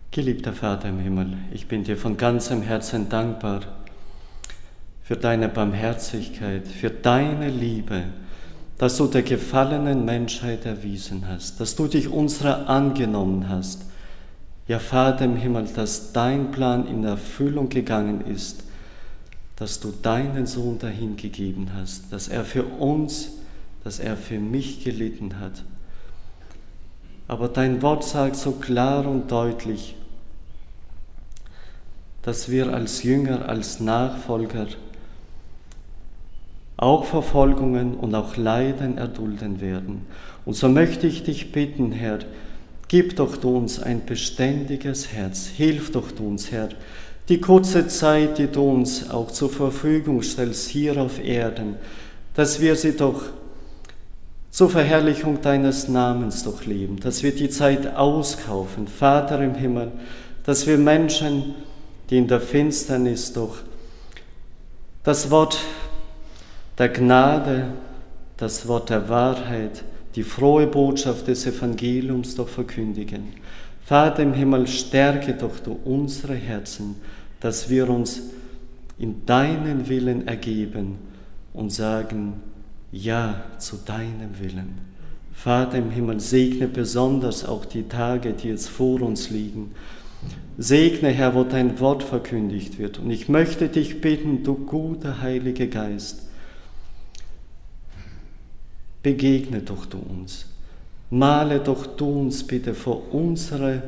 Geliebter Vater im Himmel, ich bin dir von ganzem Herzen dankbar für deine Barmherzigkeit, für deine Liebe, dass du der gefallenen Menschheit erwiesen hast, dass du dich unserer angenommen hast. Ja, Vater im Himmel, dass dein Plan in Erfüllung gegangen ist, dass du deinen Sohn dahingegeben hast, dass er für uns, dass er für mich gelitten hat. Aber dein Wort sagt so klar und deutlich, dass wir als Jünger, als Nachfolger auch Verfolgungen und auch Leiden erdulden werden. Und so möchte ich dich bitten, Herr, gib doch du uns ein beständiges Herz, hilf doch du uns, Herr, die kurze Zeit, die du uns auch zur Verfügung stellst hier auf Erden, dass wir sie doch zur Verherrlichung deines Namens doch leben, dass wir die Zeit auskaufen, Vater im Himmel, dass wir Menschen, die in der Finsternis doch das Wort der Gnade, das Wort der Wahrheit, die frohe Botschaft des Evangeliums doch verkündigen. Vater im Himmel, stärke doch du unsere Herzen, dass wir uns in deinen Willen ergeben und sagen, ja zu deinem Willen. Vater im Himmel, segne besonders auch die Tage, die jetzt vor uns liegen. Segne, Herr, wo dein Wort verkündigt wird. Und ich möchte dich bitten, du guter Heiliger Geist, begegne doch du uns. Male doch du uns bitte vor unsere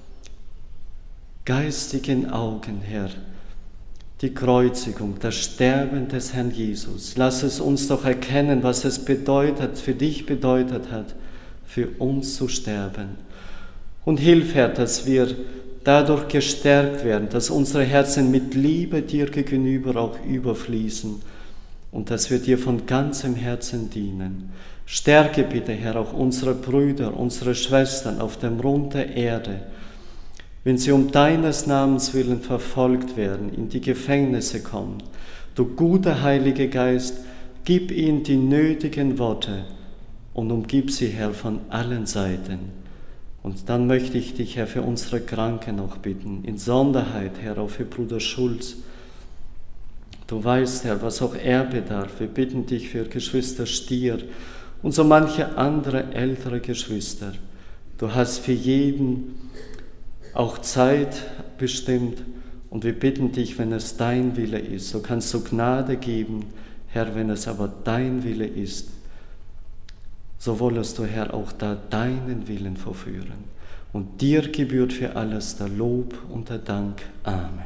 geistigen Augen, Herr, die Kreuzigung, das Sterben des Herrn Jesus. Lass es uns doch erkennen, was es bedeutet, für dich bedeutet hat, für uns zu sterben. Und hilf, Herr, dass wir dadurch gestärkt werden, dass unsere Herzen mit Liebe dir gegenüber auch überfließen und dass wir dir von ganzem Herzen dienen. Stärke bitte, Herr, auch unsere Brüder, unsere Schwestern auf dem Rund der Erde, wenn sie um deines Namens willen verfolgt werden, in die Gefängnisse kommen. Du guter Heiliger Geist, gib ihnen die nötigen Worte und umgib sie, Herr, von allen Seiten. Und dann möchte ich dich, Herr, für unsere Kranken noch bitten, in Sonderheit, Herr, auch für Bruder Schulz. Du weißt, Herr, was auch er bedarf. Wir bitten dich für Geschwister Stier und so manche andere ältere Geschwister. Du hast für jeden auch Zeit bestimmt und wir bitten dich, wenn es dein Wille ist, so kannst du Gnade geben, Herr, wenn es aber dein Wille ist, so wollest du, Herr, auch da deinen Willen verführen. Und dir gebührt für alles der Lob und der Dank. Amen.